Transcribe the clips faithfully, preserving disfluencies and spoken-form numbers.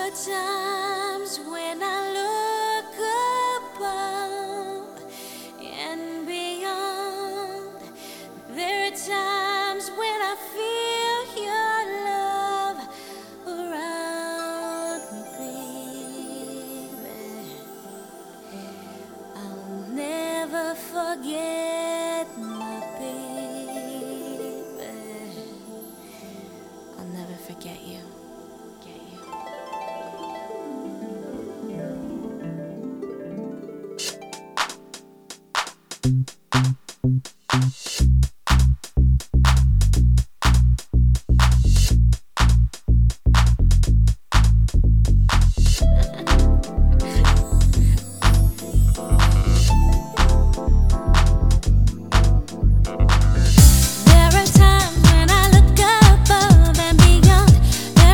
are times when I look above and beyond. There are times when I feel your love around me, baby. I'll never forget my baby. I'll never forget you. Get you. There are times when I look above and beyond.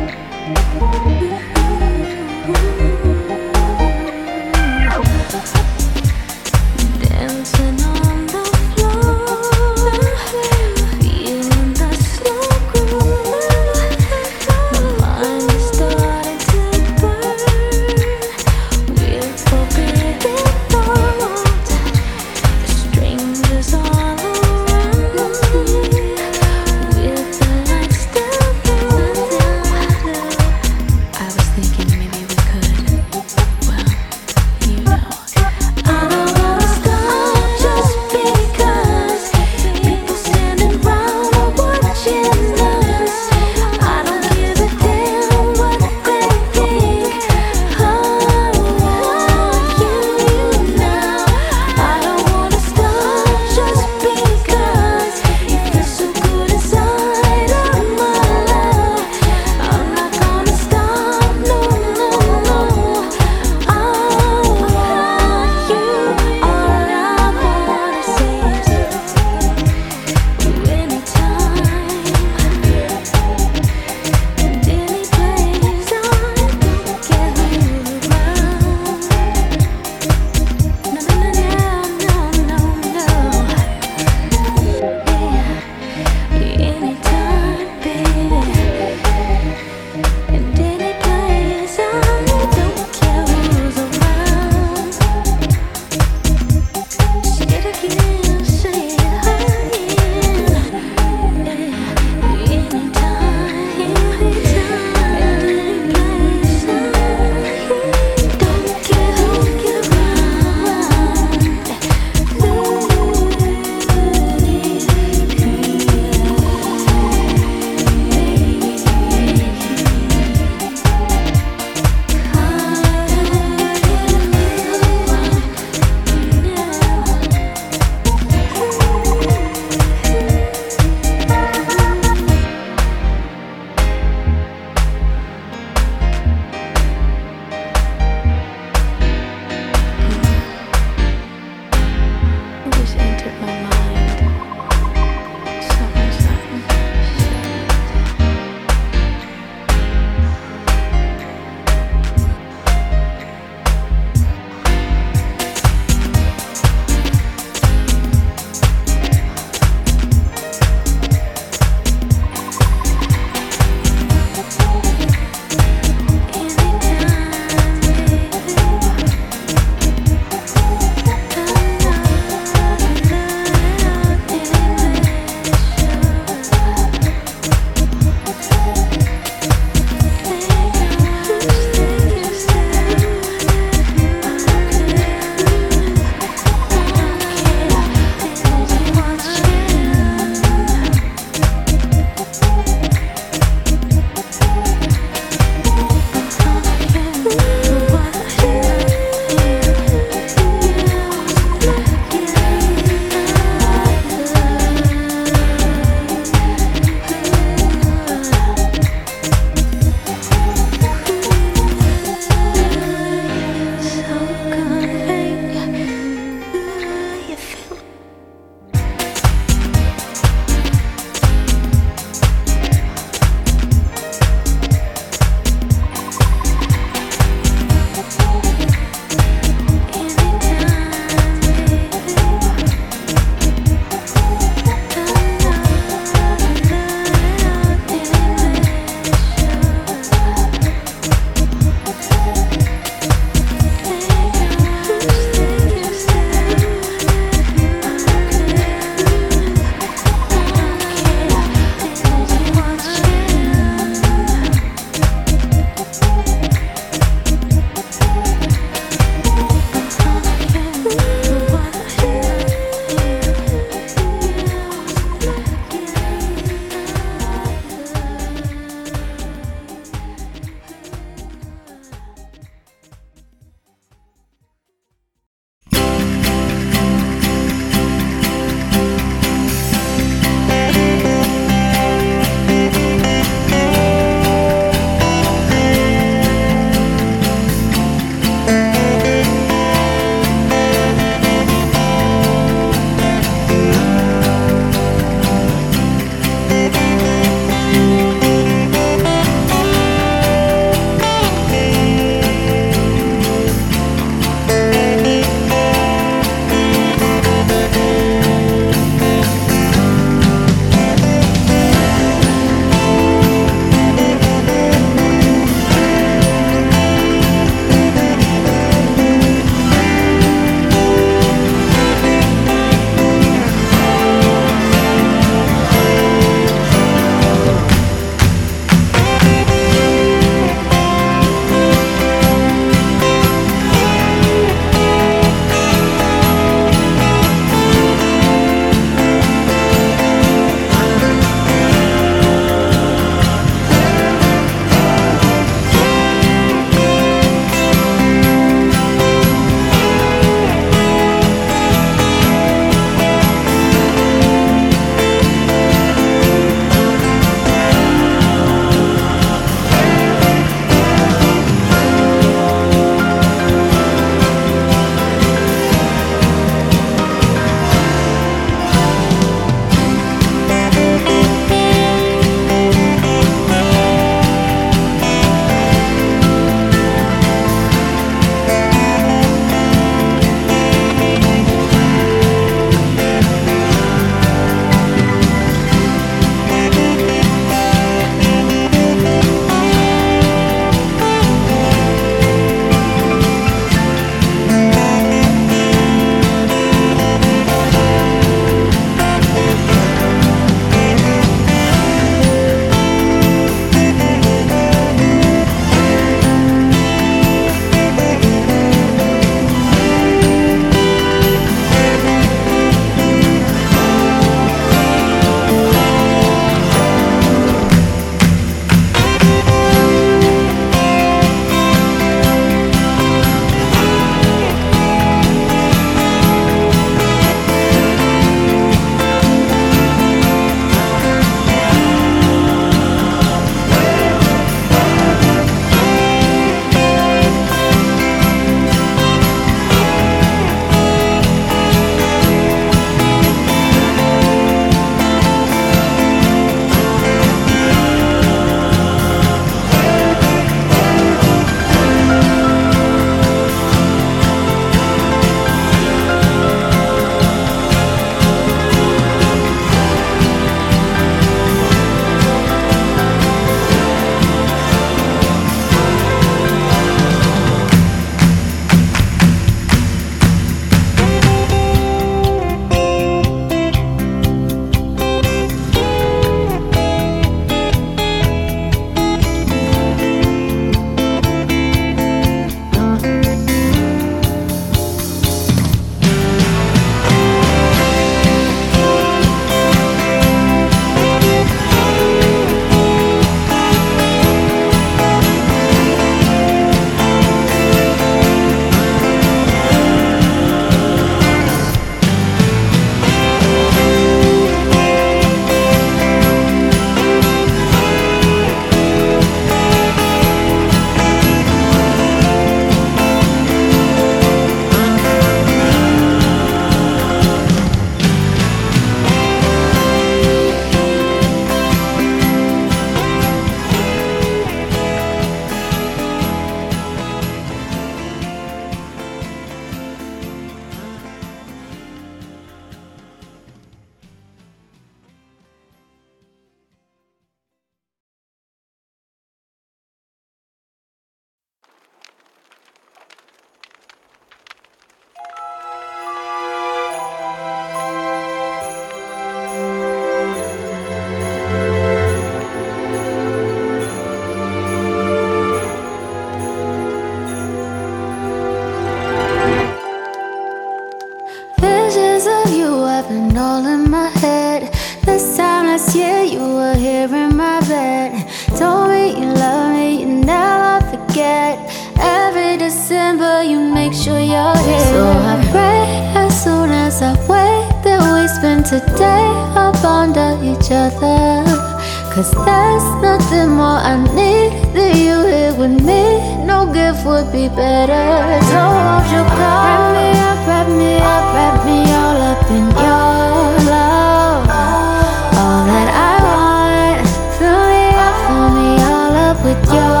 sure you're here. So I pray as soon as I wake that we spend today up under each other. Cause there's nothing more I need than you here with me. No gift would be better. So won't you come? Wrap me up, wrap me up, wrap me all up in your love. All that I want, fill me up, fill me all up with your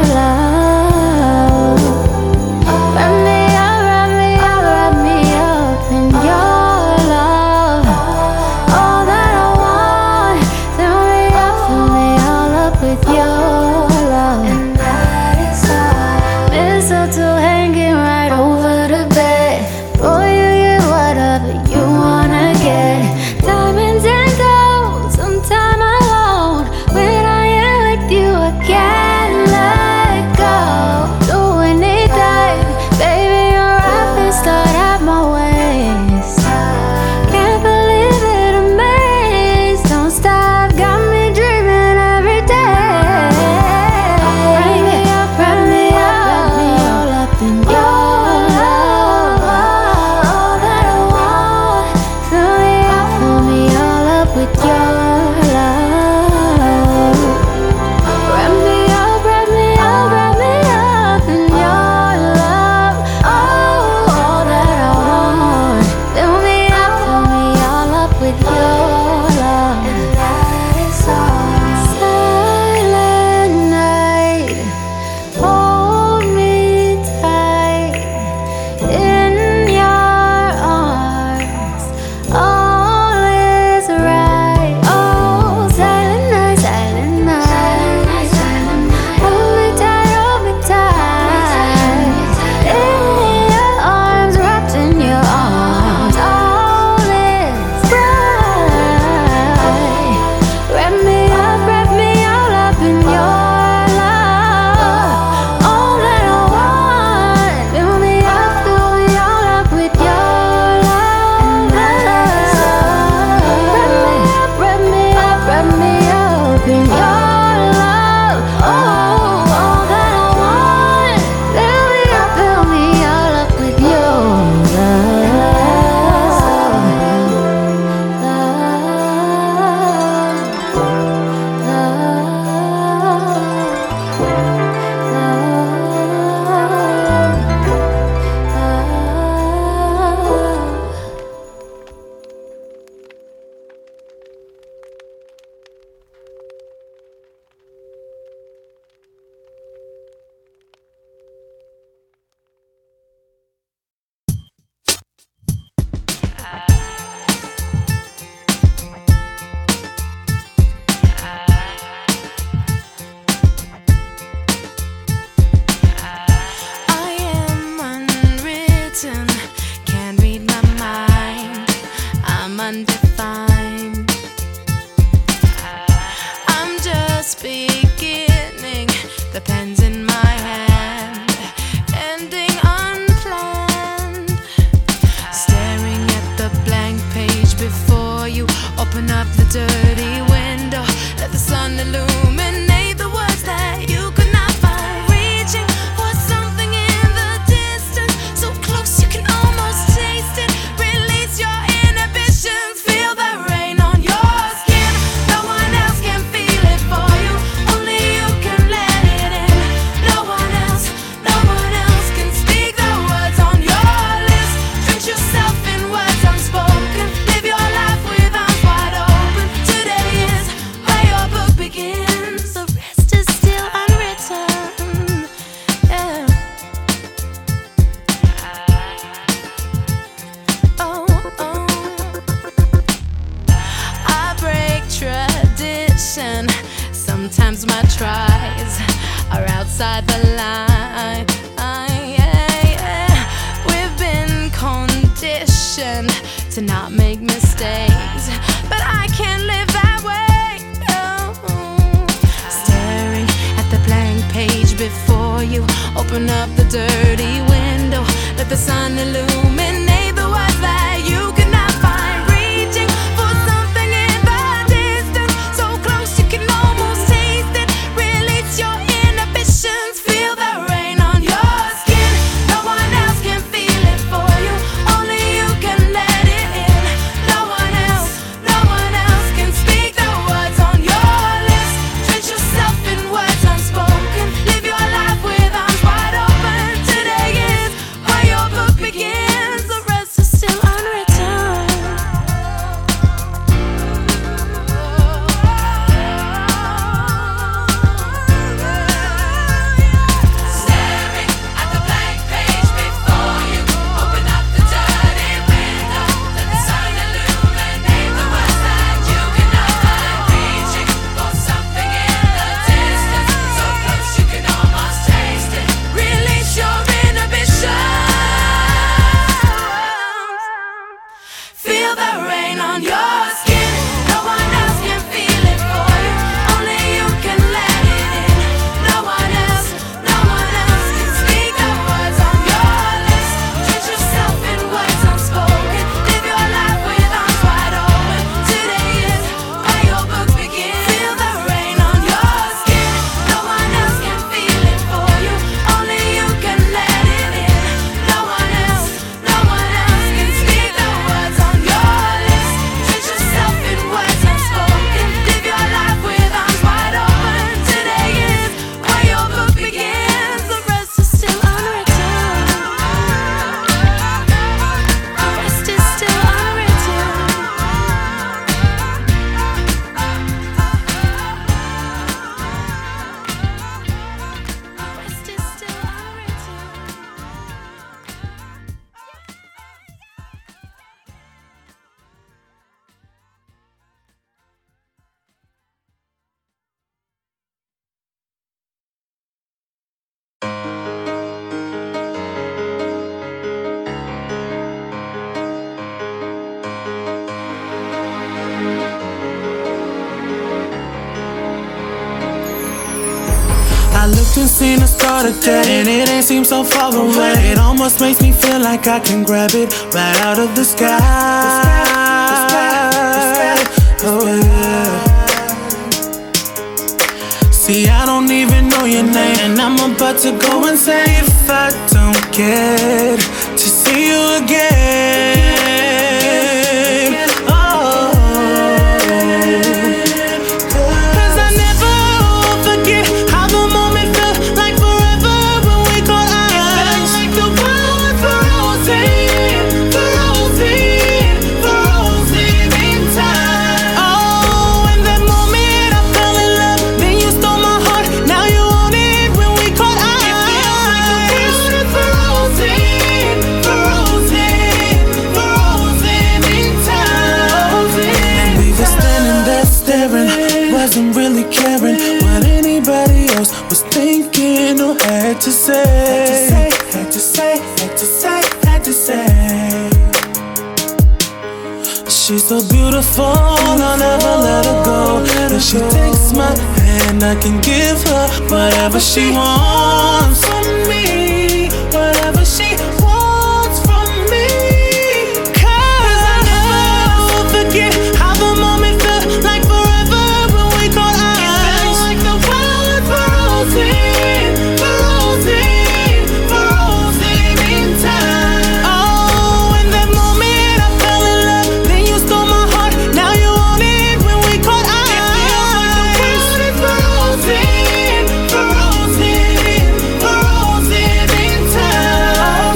love. Wrap me up, wrap me up, wrap me up in your love. All that I want, fill me up, fill me all up with your love. And that is all. Mistletoe hanging right over the bed. Boy, you get whatever you wanna get. Diamonds and gold, sometime alone. When I am with you, I can't let go. Do anything, baby, your eyes start at my waist. Can't believe it, amazed. Don't stop, got me dreaming every day. Wrap me up, wrap me up, wrap me all up in your love. All that I want, fill me up, fill me all up with your love. Wrap me up, wrap me up, wrap me up in your love. Oh, all that I want, fill me up, fill me all up with your love. And that is all. Silent night, hold me tight in your arms. All is right. Oh, silent night, silent night. Hold me tight, hold me tight. In your arms, wrapped in your arms. All is right. Wrap me up, wrap me all up in your love. All that I want, fill me up, fill me all up with your love. Wrap me up, wrap me up, wrap me up in your love. Oh, all that I want, fill me up, fill me all up with your love. I am unwritten, can't read my mind. I'm undefined. I'm just beginning, the pen's in my hand, ending unplanned. Staring at the blank page before you, open up the dirty window, let the sun illuminate the words that you could not find. Reaching for something in the distance, so close you can almost taste it. Release your inhibitions, feel the rain on your skin. No one else can feel it for you, only you can let it in. No one else, no one else can speak the words on your lips. Drench yourself in words unspoken, live your life with arms wide open. Today is where your book begins, the rest is still unwritten. Yeah. Oh, oh. I break tradition. Sometimes my tries are outside the line. Yeah, yeah. We've been conditioned to not make mistakes, but I can't live that way. No. Staring at the blank page before you, open up the dirty window, let the sun illuminate the words that you cannot find. Reaching for something in the distance, so close you can almost taste it. Release your inhibitions, feel the rain on your skin. No one else can feel I looked and seen the start of day, and it ain't seem so far away. It almost makes me feel like I can grab it right out of the sky. The sky, the sky, the sky. Oh yeah. See, I don't even know your name, and I'm about to go and say if I don't get to see you again. Oh, 'cause I never forget how the moment felt like forever when we caught eyes. It felt like the world frozen, frozen, frozen in time. Oh, in that moment I fell in love, then you stole my heart. Now you own it when we caught eyes. It feels like the world frozen, frozen, frozen in time. And we were standing there staring, wasn't really caring what anybody else was thinking or had to say. Had to say, had to say, had to say. She's so beautiful, I'll never let her go. If she takes my hand, I can give her whatever she wants from me, whatever she wants from me. 'Cause I never forget how the moment felt like forever when we caught eyes. It felt like the world frozen, frozen, frozen in time. Oh, in that moment I fell in love, then you stole my heart. Now you own it when we caught eyes. It feels like the world is frozen, frozen, frozen in time.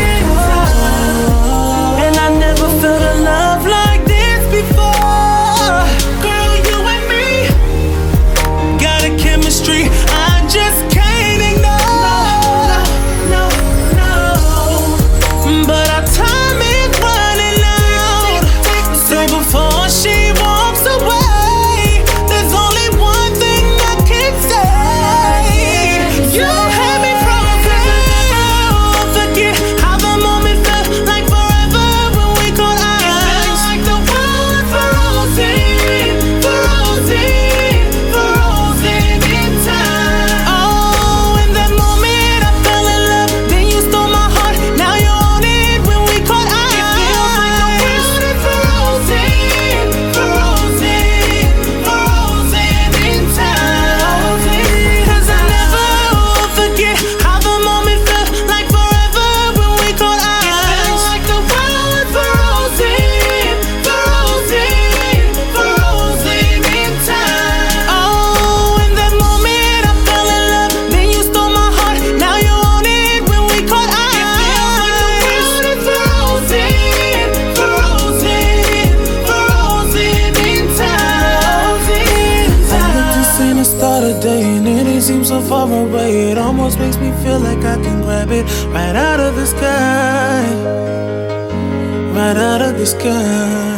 And I never felt a love like this before. Girl, you and me got a chemistry I just can't ignore. No, no, but our time is running out. So before she walks away, there's only one thing I can say. You had me frozen. Forget how the moment felt like forever when we caught eyes. It felt like the world frozen, frozen, frozen in time. Oh, in that moment I fell in love, then you stole my heart. Now you own it when we caught eyes. It feels like the world is frozen, frozen, frozen in time. 'Cause I never forget how the moment felt like forever when we caught eyes. It felt like the world frozen, frozen, frozen in time. Oh, in that moment I fell in love, then you stole my heart. Now you own it when we caught eyes. It feels like the world is frozen, frozen, frozen in time. I looked and seen the start of day, and it ain't seem so far away. It almost makes me feel like I can grab it right out of the sky, right out of the sky.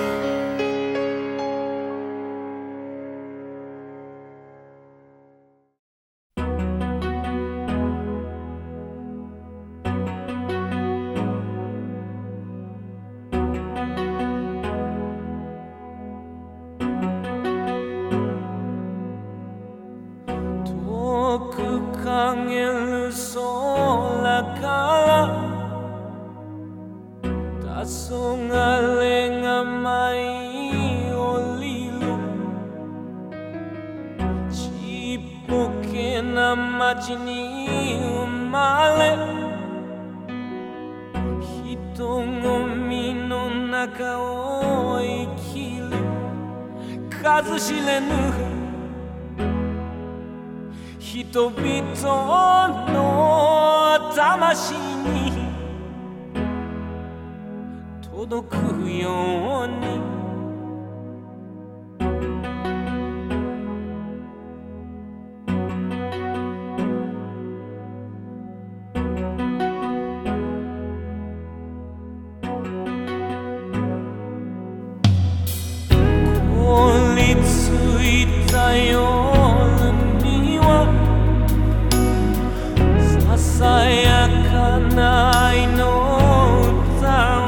강을 올라가 다송알랭아 마이 올리로 집복해나 마지니 음말에 히토노미の中を生きる数知れぬ人々の魂に届くように凍りついた夜にはささやかな愛の歌を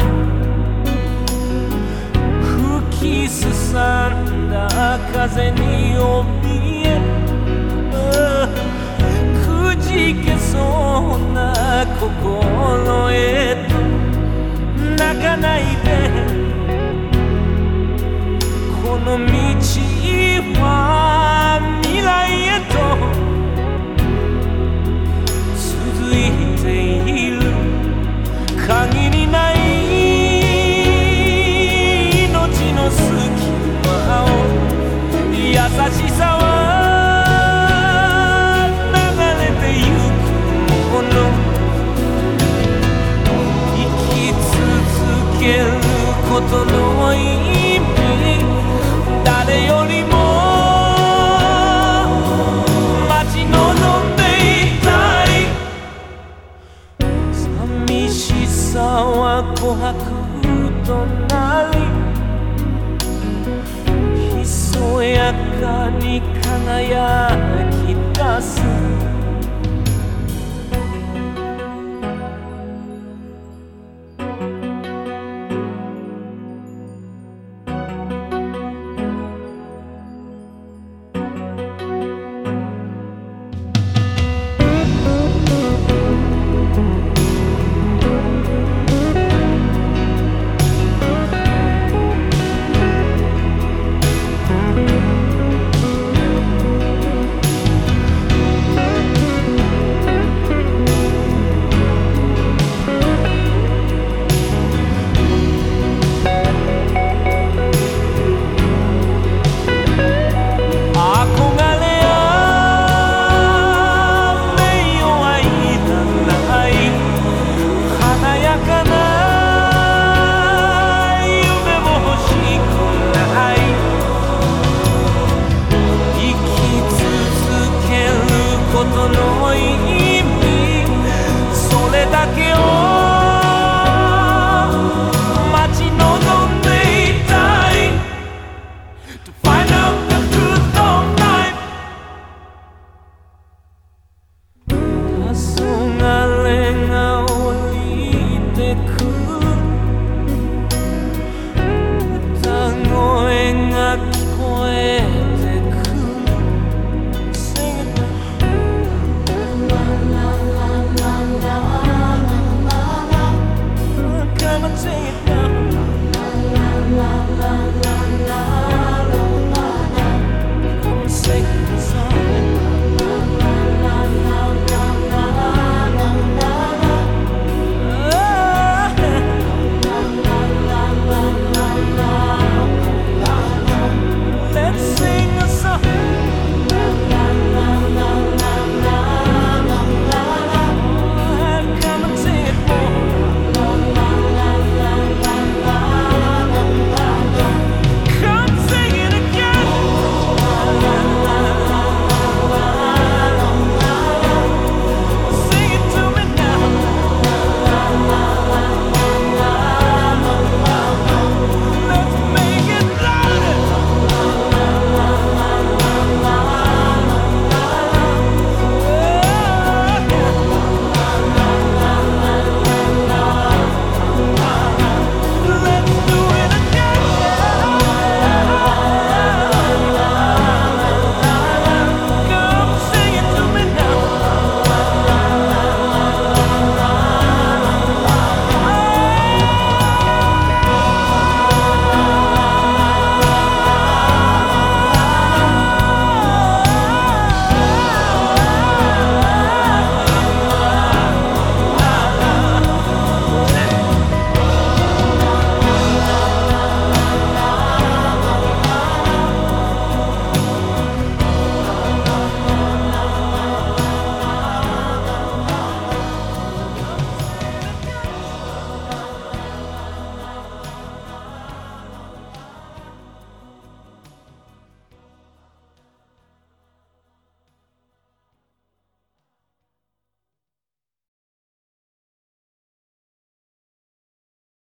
吹きすさんだ風に怯え心へと泣かないでこの道は未来へと続いている限りない命の隙間を優しさは流れてゆくもの生き続けることの意味誰よりも待ち望んでいたい寂しさは琥珀となりひそやかに輝き出すことの意